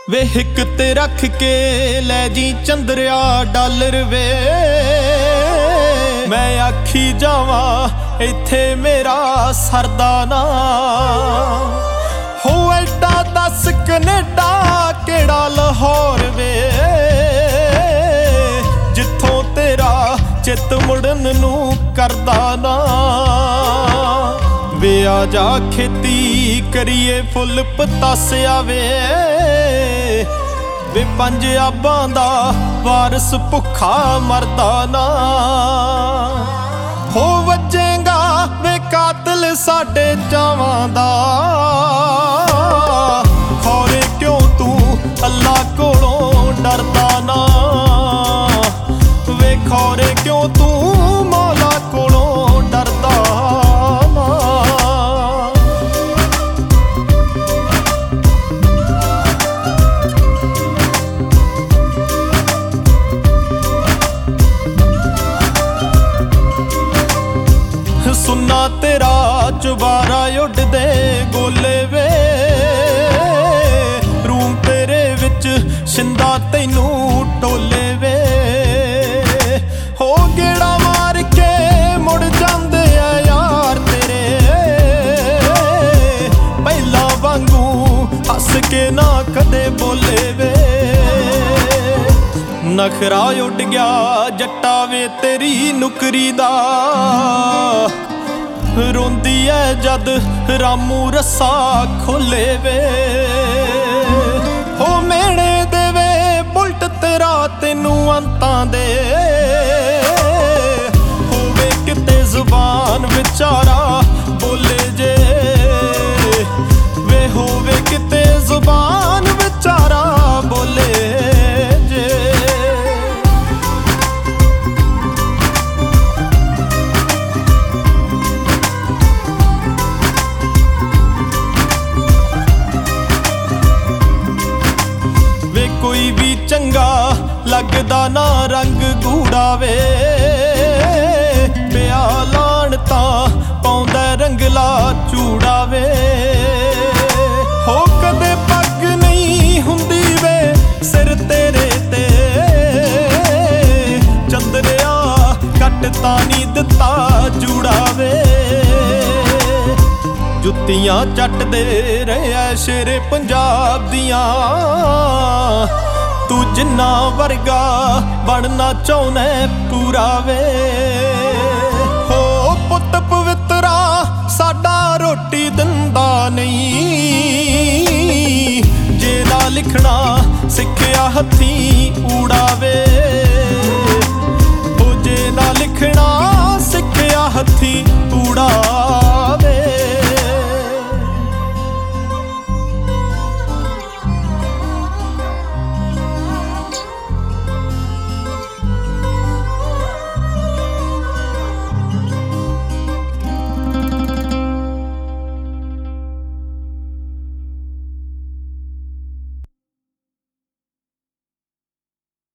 वे हिक ते रख के लै जी चंद्रिया डालर वे। मैं आखी जावा इत्थे मेरा सरदा ना हो एडा दस कनेडा केड़ा लाहौर वे जिथों तेरा चित मुड़न नू करदा ना। वे आ जा खेती करिए फुल पतासिया वे वे पंज आबां दा वारस भुखा मरदा ना। हो वजेगा वे कातिल साडे चावां दा खौरे क्यों तू अल्लाह कोलों डरदा ना। वे खौरे क्यों तू मौला कोलों डरदा ना। सुन्ना तेरा चुबारा उड़दे गोले वे रूम तेरे विच शिंदा तैनू टोले वे। हो गेड़ा मार के मुड़ जांदे आ यार तेरे पहला वांगू हस के ना कदे बोले वे। नखरा उड़ गया जट्टा वे तेरी नुकरी दा रोंदी है जद रामू रस्सा खोले वे। हो मेणे देवे बुलट तेरा तेनू अंतां दे होवे किते जुबान विचारा बोले जे वे होवे किते जुबान विचारा बोले जे। कोई भी चंगा लगदा ना रंग गूड़ा वे पिया लाण तां पाउंदा रंगला चूड़ा वे। हो कदे पग नहीं हुंदी वे सिर तेरे ते चंद्रिया कट तां नी दिता जूड़ा वे। जुत्तियां चटदे रहे शेरे पंजाब दियां तू जिन्ना वर्गा बनना चाहुना पूरा वे। हो पुत पवित्रा साडा रोटी दिंदा नहीं जे ना लिखना सिखिया हथीं ऊड़ावे। हो जे ना लिखना सिखिया हथीं